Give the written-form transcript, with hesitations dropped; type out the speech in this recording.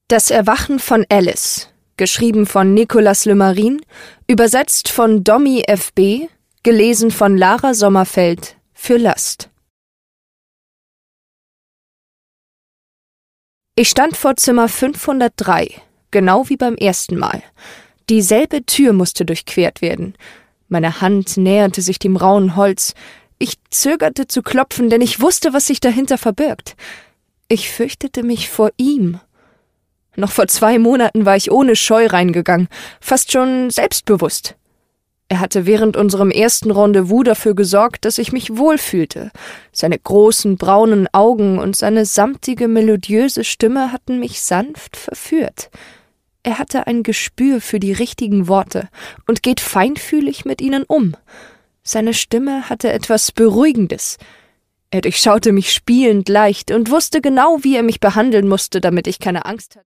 Das Erwachen von Alice, geschrieben von Nicolas Le Marin, übersetzt von Domi F.B., gelesen von Lara Sommerfeld für Last. Ich stand vor Zimmer 503, genau wie beim ersten Mal. Dieselbe Tür musste durchquert werden. Meine Hand näherte sich dem rauen Holz. Ich zögerte zu klopfen, denn ich wusste, was sich dahinter verbirgt. Ich fürchtete mich vor ihm. Noch vor 2 Monaten war ich ohne Scheu reingegangen, fast schon selbstbewusst. Er hatte während unserem ersten Rendezvous dafür gesorgt, dass ich mich wohlfühlte. Seine großen, braunen Augen und seine samtige, melodiöse Stimme hatten mich sanft verführt. Er hatte ein Gespür für die richtigen Worte und geht feinfühlig mit ihnen um. Seine Stimme hatte etwas Beruhigendes. Er durchschaute mich spielend leicht und wusste genau, wie er mich behandeln musste, damit ich keine Angst hatte.